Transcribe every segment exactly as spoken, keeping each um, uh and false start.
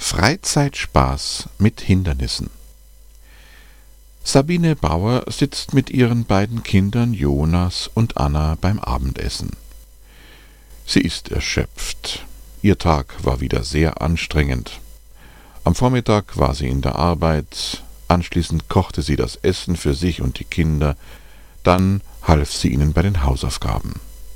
Freizeitspaß mit Hindernissen. Sabine Bauer sitzt mit ihren beiden Kindern Jonas und Anna beim Abendessen. Sie ist erschöpft. Ihr Tag war wieder sehr anstrengend. Am Vormittag war sie in der Arbeit, anschließend kochte sie das Essen für sich und die Kinder, dann half sie ihnen bei den Hausaufgaben.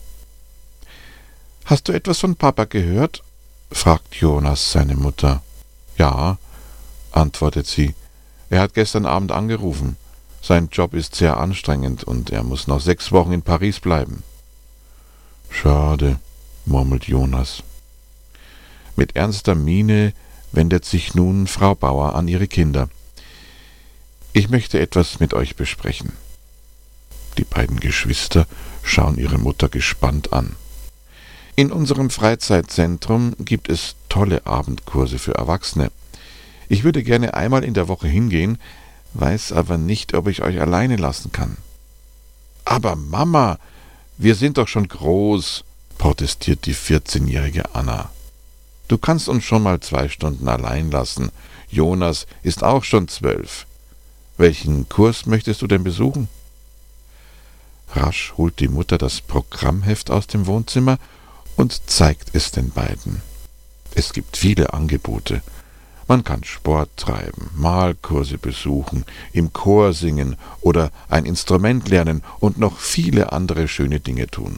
»Hast du etwas von Papa gehört?« fragt Jonas seine Mutter. »Ja«, antwortet sie, »er hat gestern Abend angerufen. Sein Job ist sehr anstrengend und er muss noch sechs Wochen in Paris bleiben.« »Schade«, murmelt Jonas. Mit ernster Miene wendet sich nun Frau Bauer an ihre Kinder. »Ich möchte etwas mit euch besprechen.« Die beiden Geschwister schauen ihre Mutter gespannt an. »In unserem Freizeitzentrum gibt es tolle Abendkurse für Erwachsene. Ich würde gerne einmal in der Woche hingehen, weiß aber nicht, ob ich euch alleine lassen kann.« »Aber Mama, wir sind doch schon groß«, protestiert die vierzehnjährige Anna. »Du kannst uns schon mal zwei Stunden allein lassen. Jonas ist auch schon zwölf. Welchen Kurs möchtest du denn besuchen?« Rasch holt die Mutter das Programmheft aus dem Wohnzimmer und zeigt es den beiden. Es gibt viele Angebote. Man kann Sport treiben, Malkurse besuchen, im Chor singen oder ein Instrument lernen und noch viele andere schöne Dinge tun.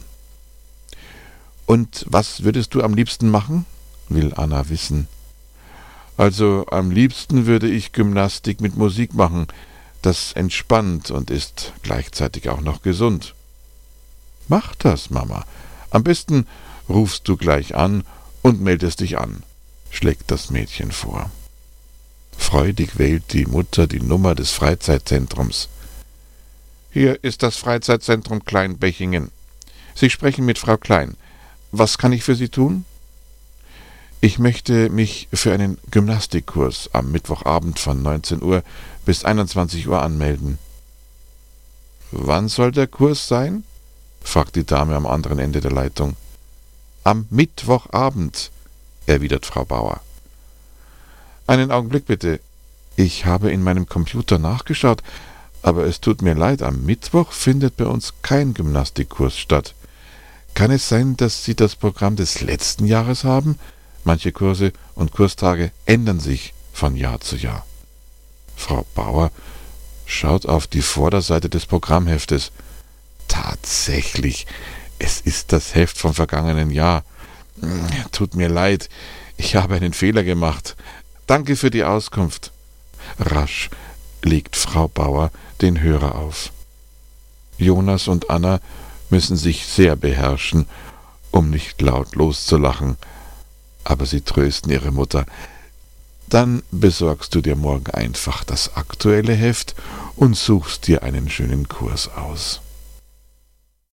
»Und was würdest du am liebsten machen?« will Anna wissen. »Also am liebsten würde ich Gymnastik mit Musik machen. Das entspannt und ist gleichzeitig auch noch gesund.« »Mach das, Mama. Am besten rufst du gleich an und meldest dich an«, schlägt das Mädchen vor. Freudig wählt die Mutter die Nummer des Freizeitzentrums. »Hier ist das Freizeitzentrum Kleinbechingen. Sie sprechen mit Frau Klein. Was kann ich für Sie tun?« »Ich möchte mich für einen Gymnastikkurs am Mittwochabend von neunzehn Uhr bis einundzwanzig Uhr anmelden.« »Wann soll der Kurs sein?« fragt die Dame am anderen Ende der Leitung. »Am Mittwochabend«, erwidert Frau Bauer. »Einen Augenblick bitte. Ich habe in meinem Computer nachgeschaut, aber es tut mir leid, am Mittwoch findet bei uns kein Gymnastikkurs statt. Kann es sein, dass Sie das Programm des letzten Jahres haben? Manche Kurse und Kurstage ändern sich von Jahr zu Jahr.« Frau Bauer schaut auf die Vorderseite des Programmheftes. Tatsächlich, es ist das Heft vom vergangenen Jahr. »Tut mir leid, ich habe einen Fehler gemacht. Danke für die Auskunft.« Rasch legt Frau Bauer den Hörer auf. Jonas und Anna müssen sich sehr beherrschen, um nicht laut loszulachen. Aber sie trösten ihre Mutter. »Dann besorgst du dir morgen einfach das aktuelle Heft und suchst dir einen schönen Kurs aus.«